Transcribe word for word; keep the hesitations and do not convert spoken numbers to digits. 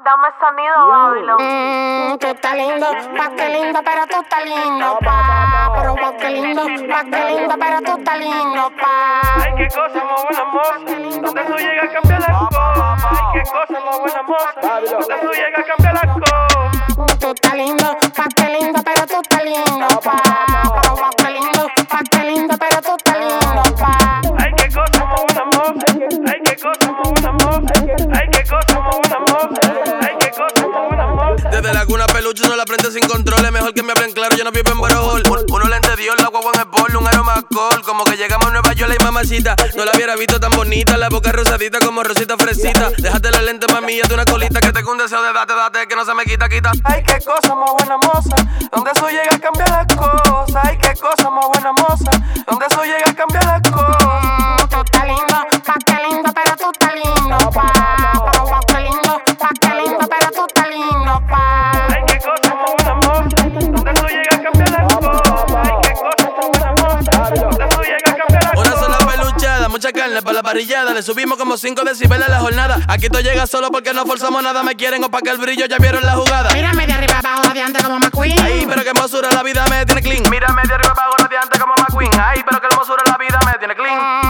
Dame sonido, Babylon. Mmm, tú estás lindo, pa' qué lindo, pero tú estás lindo, pa. Pero pa' qué lindo, pa' qué lindo, pero tú estás lindo, pa. Ay, qué cosa más buena moza, donde tú llegas a cambiar las cosas. Ay, qué cosa más buena moza, donde tú llegas a cambiar las cosas. Tú estás lindo, pa' qué lindo, pero tú estás lindo, pa. Pero pa' qué lindo, pa' qué lindo, pero tú estás lindo, pa. Ay, qué cosa más buena moza, ay, qué cosa más buena moza, ay, qué cosa más buena moza, ay, qué cosa más buena moza. Desde la cuna peluche no la prende sin control. Es mejor que me hablen claro, yo no vivo en Barojol. Uno lente Dior, la guagua en el polo, un aroma alcohol. Como que llegamos a Nueva York y mamacita. No la hubiera visto tan bonita, la boca rosadita como Rosita Fresita. Déjate la lente, mami, de una colita que tengo un deseo de date, date, que no se me quita, quita. Ay, qué cosa más buena moza, donde eso llega a cambiar las cosas. Ay, qué cosa más buena moza, donde eso llega a cambiar las cosas. Tú estás lindo, pa' qué lindo, pero tú estás lindo, pa. Pero pa' qué lindo, pa' qué lindo, pero tú estás lindo, pa. Ay, qué cosa más buena moza, donde eso llega a cambiar las cosas. Ay, qué cosa más buena moza, donde eso llega a cambiar las cosas. Una sola peluchada, mucha carne para la parrillada. Le subimos como cinco decibeles a la jornada. Aquí tú llegas solo porque no forzamos nada. Me quieren opacar el brillo, ya vieron la jugada. Mírame de arriba abajo, radiante como McQueen. Ay, pero qué hermosura, la vida me tiene clean. Mírame de arriba abajo radiante como McQueen. Ay, pero qué hermosura la vida me tiene clean.